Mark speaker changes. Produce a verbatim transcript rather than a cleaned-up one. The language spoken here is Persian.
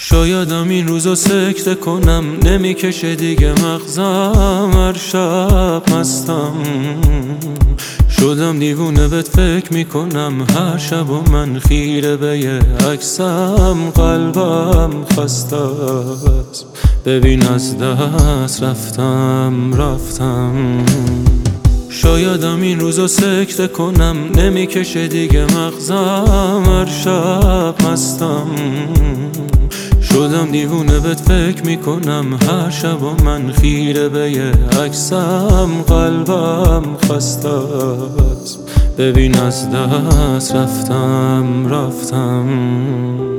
Speaker 1: شایدم این روزا سکته کنم، نمیکشه دیگه مغزم. هر شب مستم شدم دیوونه بهت فکر میکنم. هر شب و من خیره به یه عکسم. قلبم خسته است، ببین از دست رفتم رفتم. شایدم این روزا سکته کنم، نمیکشه دیگه مغزم. هر شب مستم شدم دیوونه بهت فکر میکنم. هر شب و من خیره به یه عکسم. قلبم خسته است، ببین از دست رفتم رفتم.